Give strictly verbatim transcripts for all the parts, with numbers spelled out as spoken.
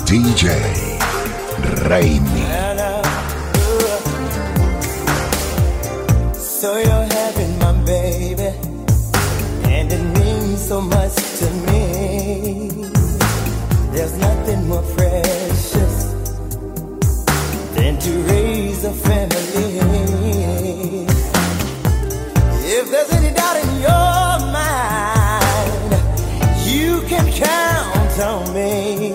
D J Raimi. So you're having my baby, and it means so much to me. There's nothing more precious than to raise a family. If there's any doubt in your mind, you can count on me.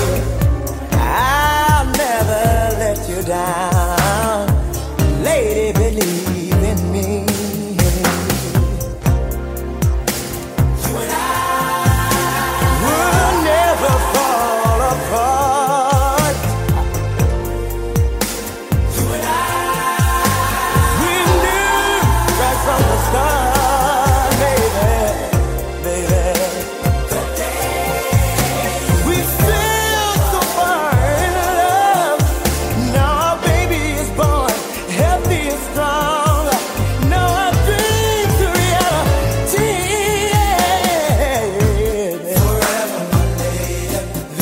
I'll never let you down, lady, believe in me. You and I will never fall apart. You and I, we knew right from the start, baby, baby. We feel so far in love. Now our baby is born, healthy and strong. Now our dreams are reality. Forever, my lady.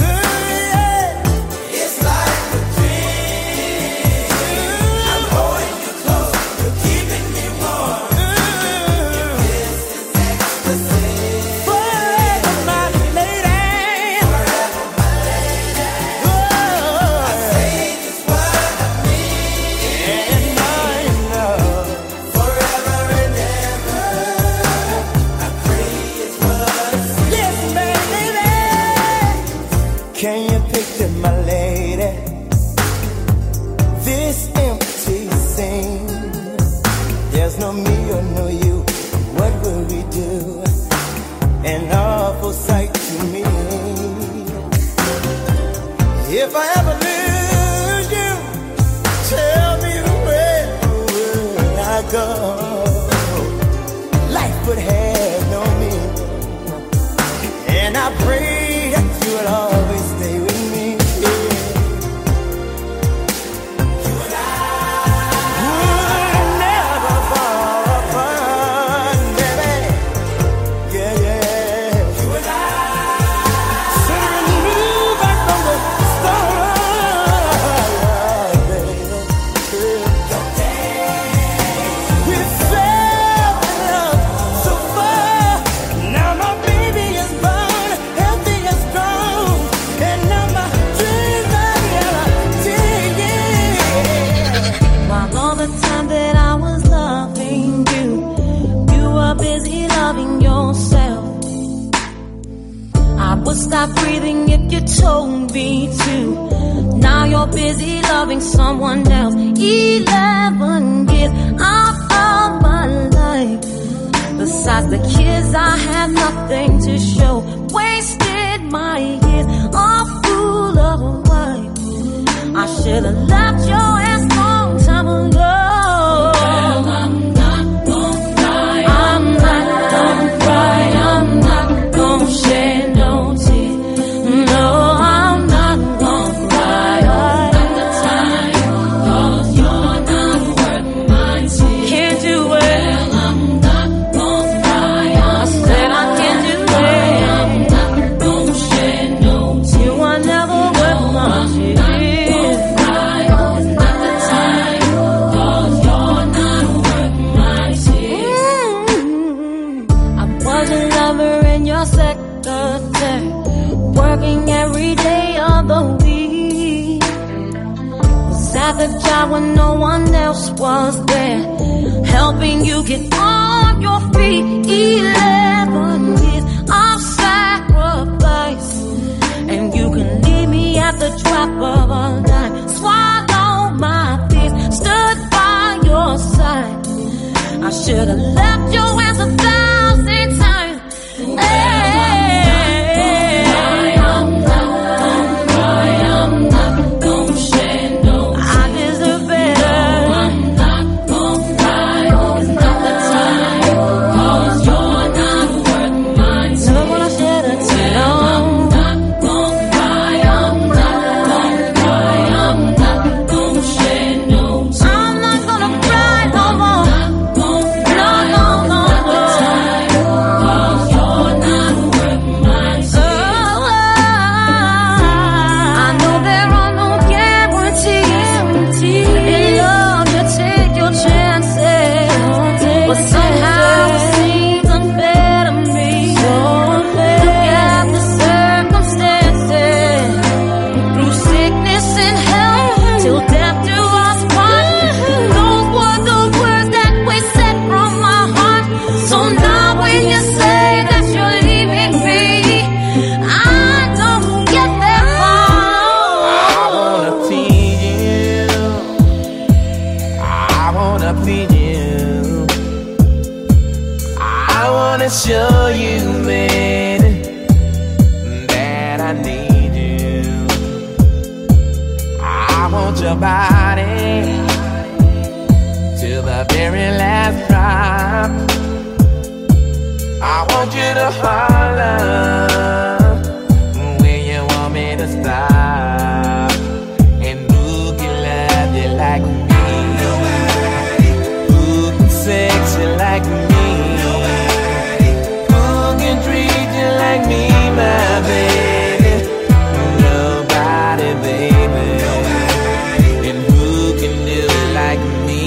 It's like a dream. I'm holding you close, you're keeping me warm. This is ecstasy. Forever, my lady. Forever, my lady. I say just what I mean, and I know. Forever and ever, I pray it's what I see. Yes, baby. Can you picture my lady? This empty scene. There's no me or no you. What will we do? An awful sight to me. If I ever lose you, tell me where will I go? Life would have no meaning, and I pray that you would always stay with me. You and I would never fall apart, baby. Yeah, yeah. You and I should have moved back from the start, baby. We fell in love so far. Now my baby is born, healthy and strong, and now my dreams are reality. While all the time that I was loving you, you were busy loving yourself. I would stop breathing if you told me to. Now you're busy loving someone else. Eleven years out of my life. Besides the kids, I had nothing to show. Wasted my years, all full of life. I should have left your ass long time ago. Well, I'm not gonna cry. I'm not gonna cry. I'm not gonna shed no tears. No, I'm not gonna cry. Not the time, 'cause you're not worth my tears. Can't do it. Well, I'm not gonna cry. I said I can't do it. I'm not gonna shed no tears. You are never worth my tears. Secretary, working every day of the week. Was at the job when no one else was there, helping you get on your feet. Eleven years of sacrifice, and you can leave me at the drop of a dime. Swallow my fears, stood by your side. I should have left your ass a thousand times. Hey. No, no, no, no. you. I wanna show you, man, that I need you. I want your body till the very last drop. I want you to holler when you want me to stop. And who can love you like me? Who can sex you like me? Who can treat you like me, my baby? Nobody, baby. And who can do it like me?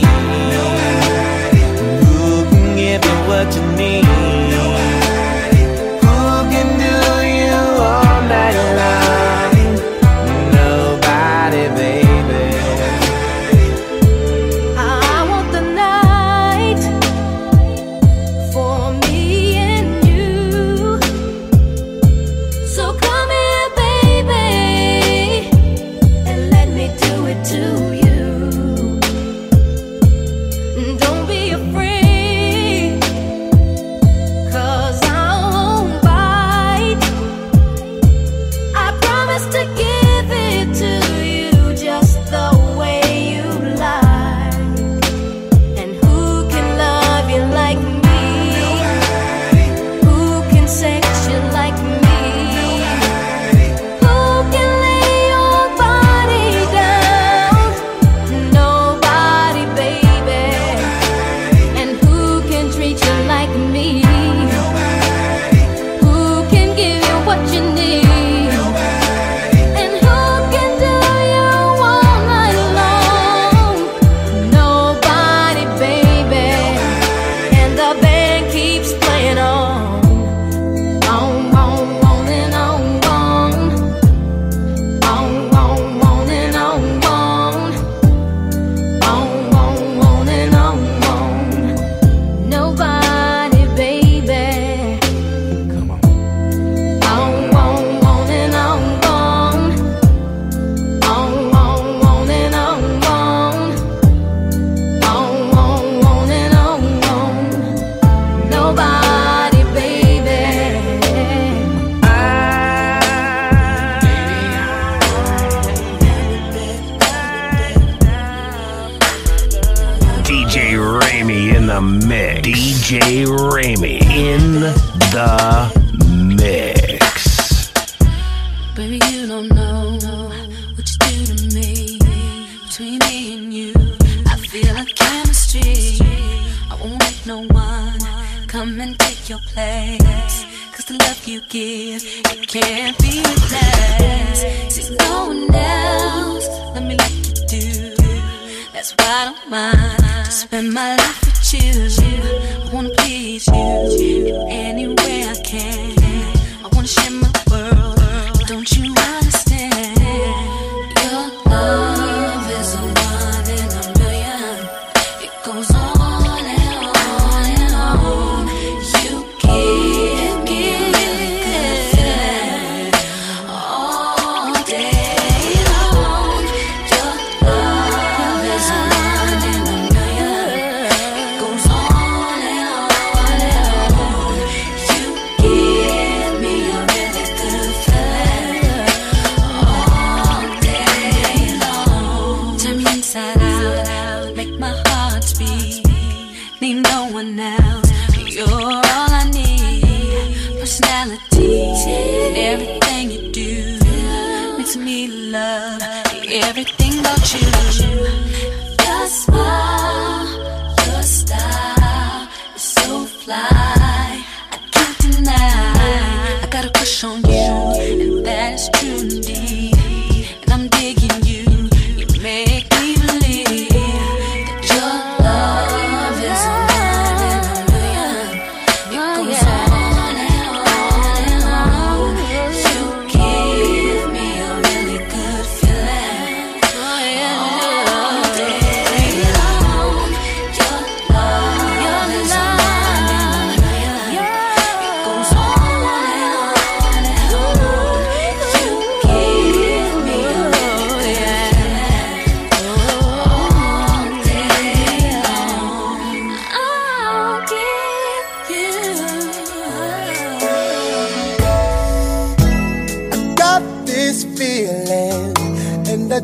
Who can give you what you need?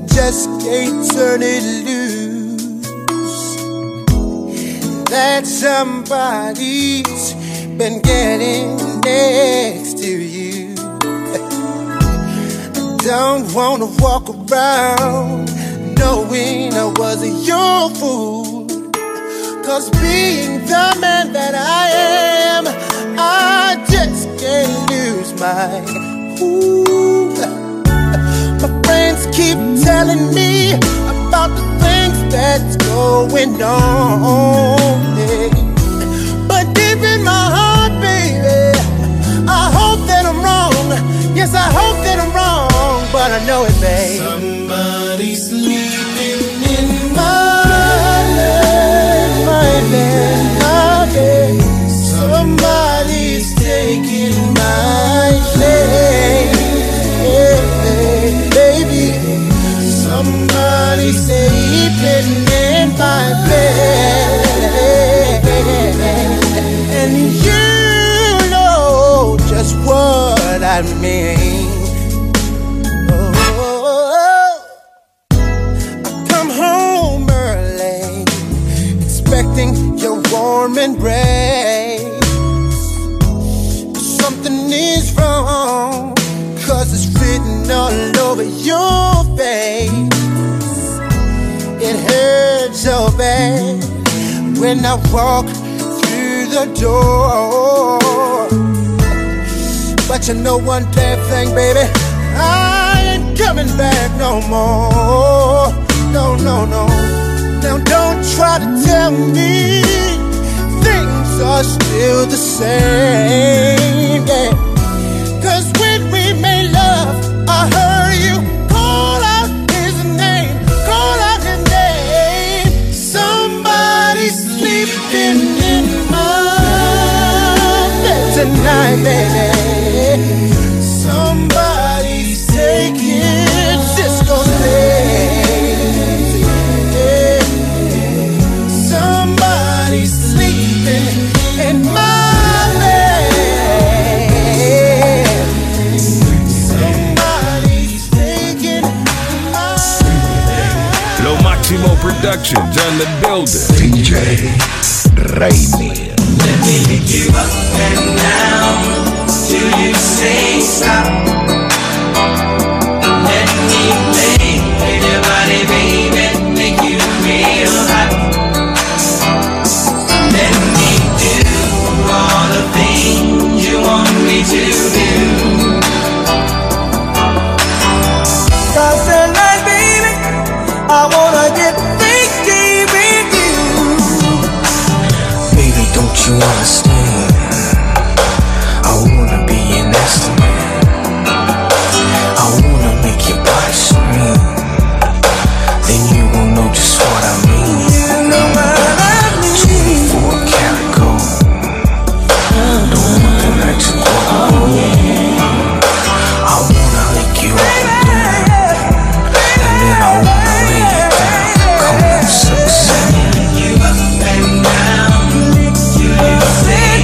just can't turn it loose. That somebody's been getting next to you. I don't wanna walk around knowing I wasn't your fool. Cause being the man that I am, I just can't lose my cool. My friends keep telling me about the things that's going on, yeah. But deep in my heart, baby, I hope that I'm wrong. Yes, I hope that I'm wrong, but I know it, babe. Somebody's sleeping in my bed, my bed, my bed. Somebody's taking my place, baby. Somebody's sleeping in my bed, and you know just what I mean. Oh, I come home early, expecting your warm embrace. Something is wrong, cause it's written all over your face. It hurts so bad when I walk through the door. But you know one damn thing, baby, I ain't coming back no more. No, no, no. Now don't try to tell me things are still the same, yeah. Cause when we made love, I heard you call out his name, call out his name. Somebody's sleeping in my bed tonight, baby. Somebody's taking Cisco's place, yeah. Somebody's sleeping in my bed. Somebody's taking my bed. Lo Máximo Productions on the building. D J Raimi. Let me pick you up and down till you say stop. Let me play with your body, baby, make you real hot. Let me do all the things you want me to do. Cause tonight, baby, I wanna get freaky with you. Baby, don't you understand? I wanna be an estimate. I wanna make your body scream. Then you will know just what I mean. You know what I mean. twenty-four karat gold. Don't want the night to go. I wanna lick you up and down, and then I wanna lay you down. Come on, suck, suck. You up and down. You say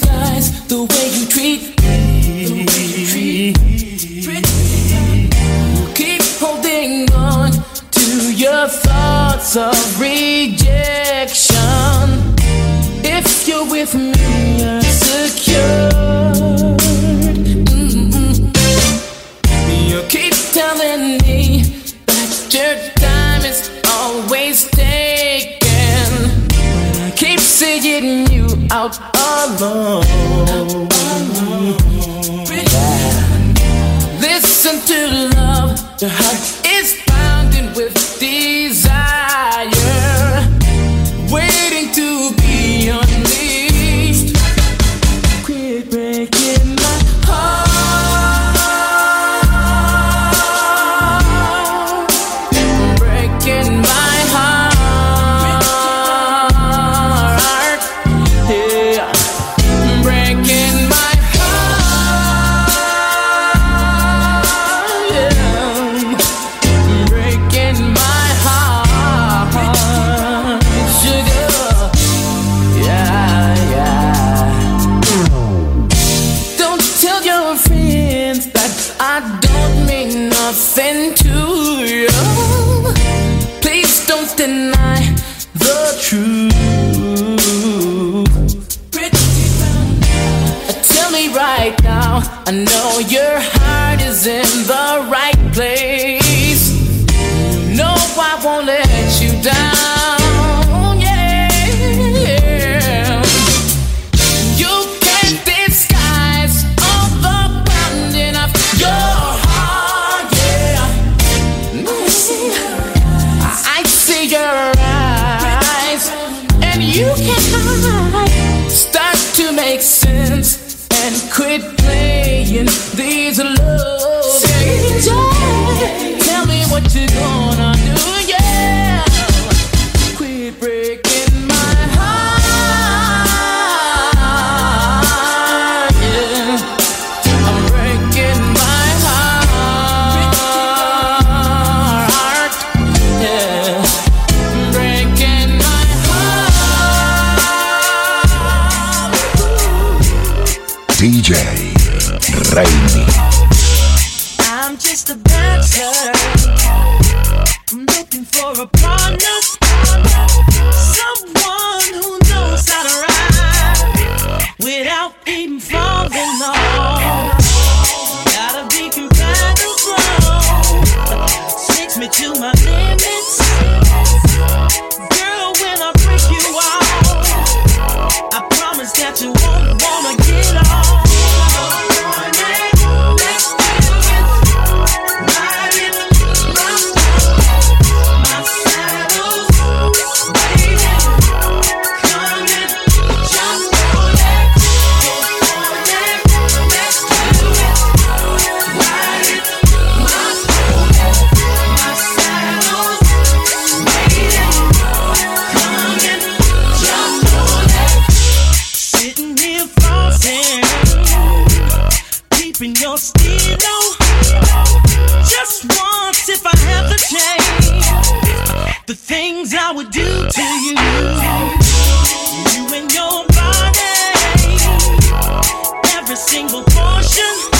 realize the way you treat me. You keep holding on to your thoughts of rejection. If you're with me, you're secure. Mm-mm. You keep telling me that your time is always taken. I keep seeing you out alone. Listen to love, your heart is pounding with desire, waiting to be unleashed. Quit breaking my heart, breaking my heart, yeah, breaking my heart, yeah, breaking my heart, sugar, yeah, yeah. Don't tell your friends that I don't mean nothing to you. Please don't deny the truth. Tell me right now, I know your heart is in the right place. No, I won't let you down, yeah. You can't disguise all the pounding of your heart, yeah. I see your eyes, and you can't hide. Start to make sense and quit playing these love games. Tell me what you're gonna do, yeah. Quit breaking my heart, yeah. I'm breaking my heart, yeah. Breaking my heart. D J Raimi. I'm just a bachelor. I'm looking for a partner, someone who knows how to ride without even falling off. Gotta be compatible, takes me to my limits. Girl, when I break you off, I promise that you won't wanna get off. Your stilo, just once if I have the chance, the things I would do to you, you and your body, every single portion.